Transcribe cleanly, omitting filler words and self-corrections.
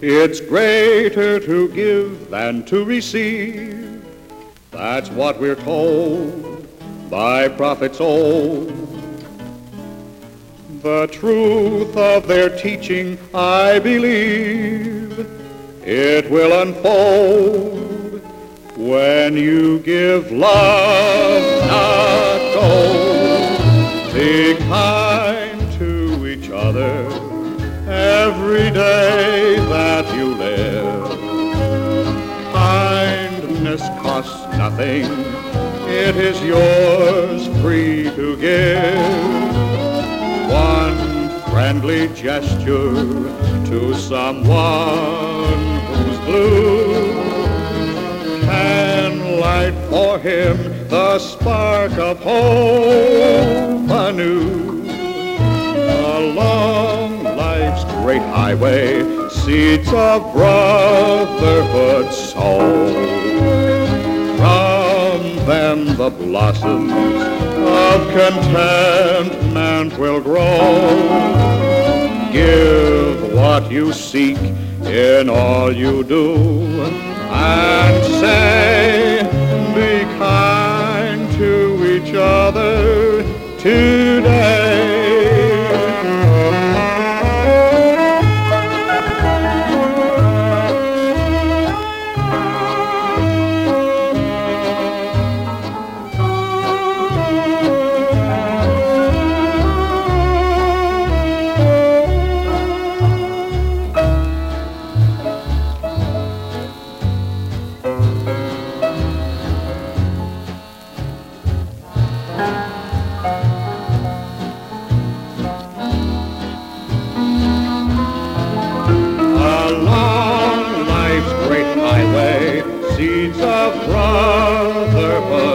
It's greater to give than to receive. That's what we're told by prophets old. The truth of their teaching, I believe, it will unfold when you give love, not gold. Be kind to each other every day that you live. Kindness costs nothing, it is yours free to give. One friendly gesture to someone who's blue can light for him the spark of hope anew. Along life's great highway, seeds of brotherhood sow. From them the blossoms of contentment will grow. Give what you seek in all you do, and say, be kind to each other today. Along life's great highway, seeds of brotherhood